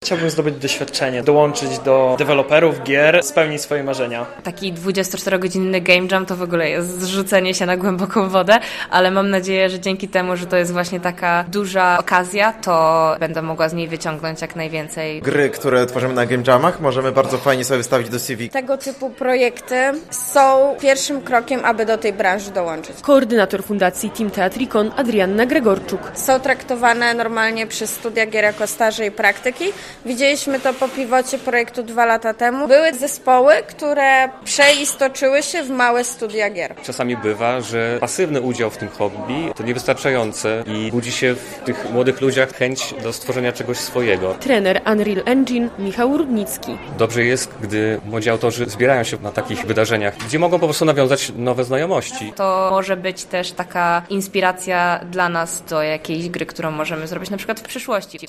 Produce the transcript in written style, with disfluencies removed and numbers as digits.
Chciałbym zdobyć doświadczenie, dołączyć do deweloperów gier, spełnić swoje marzenia. Taki 24-godzinny game jam to w ogóle jest zrzucenie się na głęboką wodę, ale mam nadzieję, że dzięki temu, że to jest właśnie taka duża okazja, to będę mogła z niej wyciągnąć jak najwięcej. Gry, które tworzymy na game jamach, możemy bardzo fajnie sobie wstawić do CV. Tego typu projekty są pierwszym krokiem, aby do tej branży dołączyć. Koordynator Fundacji Team Teatricon Adrianna Gregorczuk. Są traktowane normalnie przez studia gier jako staże i praktyki. Widzieliśmy to po pivocie projektu 2 lata temu. Były zespoły, które przeistoczyły się w małe studia gier. Czasami bywa, że pasywny udział w tym hobby to niewystarczające i budzi się w tych młodych ludziach chęć do stworzenia czegoś swojego. Trener Unreal Engine Michał Rudnicki. Dobrze jest, gdy młodzi autorzy zbierają się na takich wydarzeniach, gdzie mogą po prostu nawiązać nowe znajomości. To może być też taka inspiracja dla nas do jakiejś gry, którą możemy zrobić na przykład w przyszłości.